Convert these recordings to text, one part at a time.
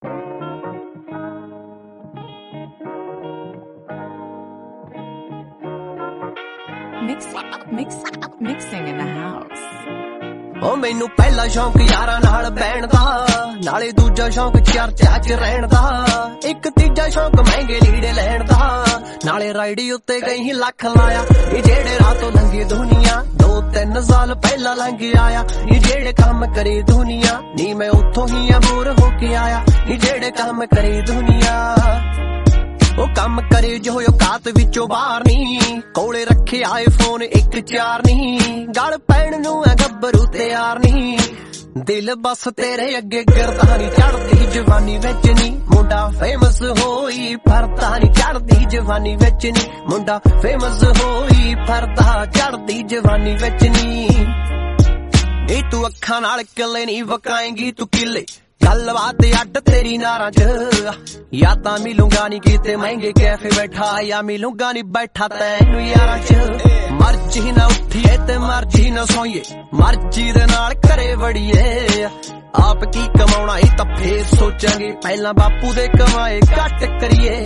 Mixing in the house. ओ मैनू पहला शौक यारां नाल बैण दा, नाले दूजा शौक चर्चा च रहण दा, एक तीजा शौक महंगे लीड़े लैण दा, नाले राइडी उत्ते गई लख लाया। ये जेड़े रातों लंघे दुनिया 2-3 साल पहला लंघ आया। ये जेड़े काम करे दुनिया नी मैं उत्थों ही अमूर होके आया। ये जेड़े काम करे दुनिया ओ काम करे जो औकात विचों बाहर नी, कोले रखे आए फोन 1-4 नी, गल पैण नूं है गब्बरू तैयार नी। दिल बस तेरे अगे गिरदा नी, चढ़दी जवानी विच नी मुंडा फेमस होई फरदा नी, चढ़दी जवानी विच नी मुंडा फेमस होई फरदा, चढ़दी जवानी विच नी। नी तू अखां नाल किले नी वकाएंगी तू किले, गलबात अड्ड तेरी नारां च, या तां मिलूंगा नी किते महंगे कैफे बैठा, या मिलूंगा नी बैठा तैनू यारां च। मर्जी ना उठिए ते मर्जी ना सोइए, मर्जी दे नाल करे वड़िए, आप की कमाउणा ही तां फेर सोचांगे, पहला बापू दे कमाए घट करिए।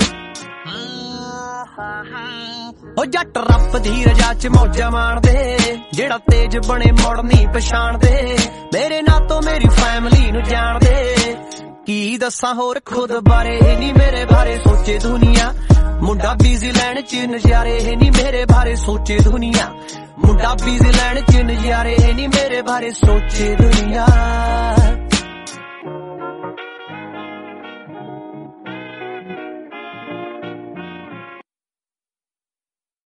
ओ जट रब दी रजा च मौजा माणदे, जेड़ा तेज बने मुड़ नी पछाणदे, मेरे ना तो मेरी फैमिली नू जाणदे, की दसां होर खुद बारे नी मेरे बारे सोचे दुनिया, मुंडा बिजी लैण च नजारे नी मेरे बारे सोचे दुनिया, मुंडा बिजी लैण च नजारे नी मेरे बारे सोचे दुनिया।